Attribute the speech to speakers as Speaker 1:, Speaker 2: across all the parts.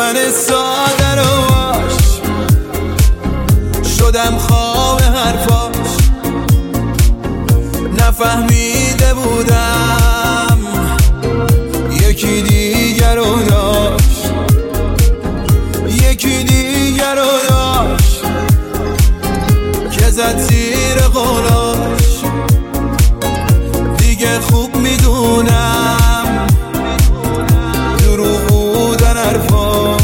Speaker 1: من ساده رو باش شدم خواب حرفاش، نفهمیده بودم یکی دیگر رو داشت، یکی دیگر رو داشت که زد زیر قولاش. دیگه خوب میدونم دروغ بودن حرفاش،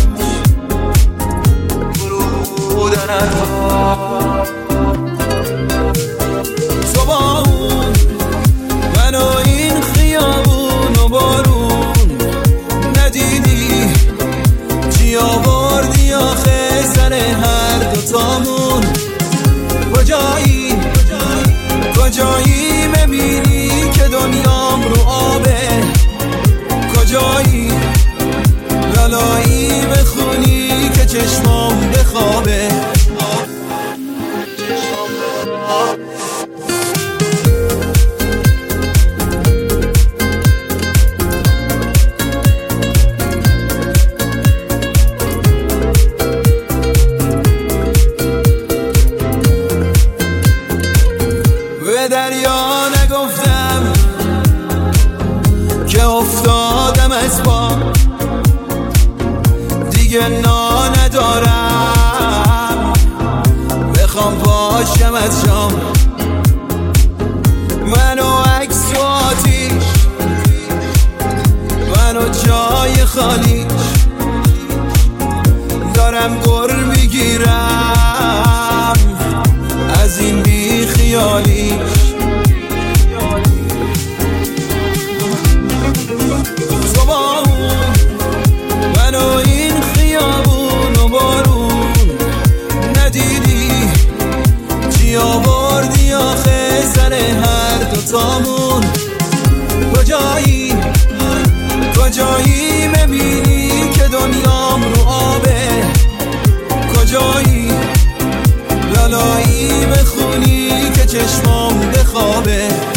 Speaker 1: دروغ بودن حرفاش. تو با اون من و این خیابون و بارون ندیدی چی آوردی آخه سر هر دوتامون. کجایی کجایی ببینی که دنیام رو آبه، کجایی بلایی بخونی که چشمام بخوابه. به دریا نگفتم که افتادم از پا، دیگه نا ندارم بخوام پاشم از شام. منو عکس و آتیش، منو جای خالیش، دارم گر میگیرم از این بی خیالیش. تو با اون من و این خیابون و بارون ندیدی چی آوردی آخه سر هر دوتامون. کجایی کجایی ببینی که دنیام رو آبه، کجایی لالایی بخونی که چشمام بخوابه.